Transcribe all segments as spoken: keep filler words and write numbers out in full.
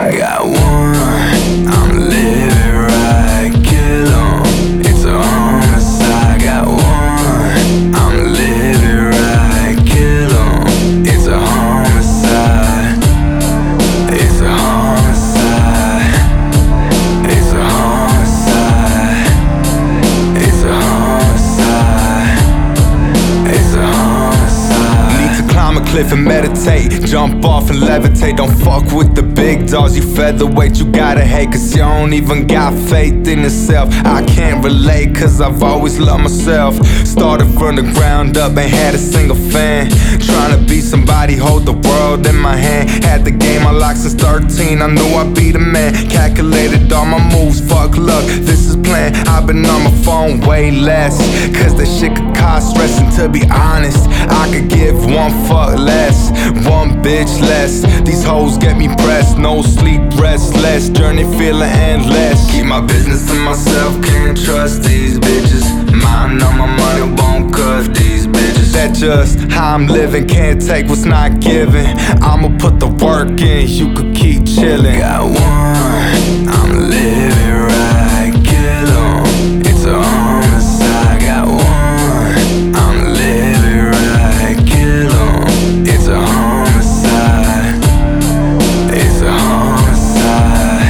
I got one, I'm living right, kill 'em, it's a homicide. Got one, I'm living right, kill 'em, it's a homicide. It's a homicide. It's a homicide. It's a homicide. It's a homicide. Need to climb a cliff and meditate, jump off and levitate. Don't fuck with the big dogs, you featherweight, you gotta hate, cause you don't even got faith in yourself. I can't relate, cause I've always loved myself. Started from the ground up, ain't had a single fan. Trying to be somebody, hold the world in my hand. Had the game unlocked since thirteen, I knew I'd be the man. Calculated all my moves, fuck luck, this is planned. I've been on my phone way less, cause that shit could cause stress. And to be honest, I could give one fuck less, one bitch less. These hoes get me pressed, no sleep, restless, journey feeling endless. Keep my business to myself, can't trust these bitches. Mind on my money, won't cut these bitches. That's just how I'm living, can't take what's not given. I'ma put the work in, you could keep chilling. Got one, I'm living right, kill 'em, it's a homicide. Got one, I'm living right, kill 'em, it's a homicide. It's a homicide.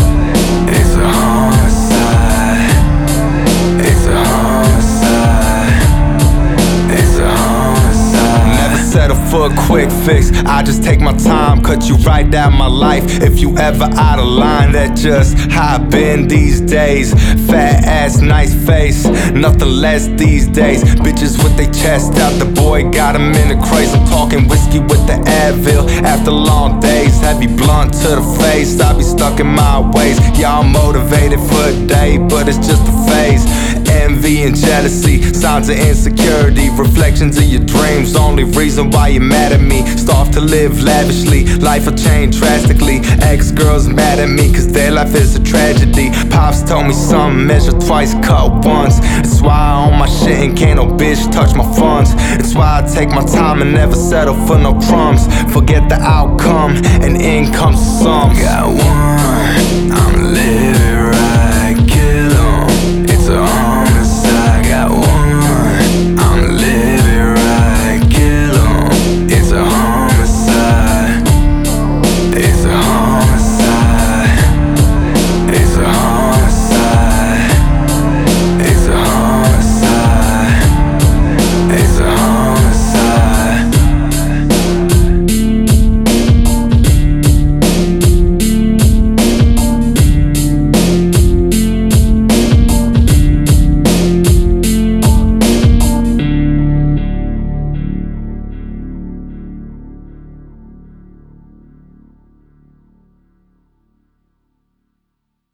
It's a homicide. It's a homicide. It's a homicide. Never settle for a quick fix, I just take my time, cut you right out my life. If you ever out of line, that's just how I been these days. Fat ass, nice face, nothing less these days. Bitches with their chest out, the boy got 'em in the craze. I'm talking whiskey with the Advil after long days. Heavy blunt to the face, I be stuck in my ways. Yeah, I'm motivated for a day, but it's just a phase. Envy and jealousy, signs of insecurity, reflections of your dreams, only reason why you're mad at me. Start to live lavishly, life will change drastically. Ex-girls mad at me, cause their life is a tragedy. Pops told me something, measure twice, cut once. That's why I own my shit and can't no bitch touch my funds. It's why I take my time and never settle for no crumbs. Forget the outcome and in comes the sums. Got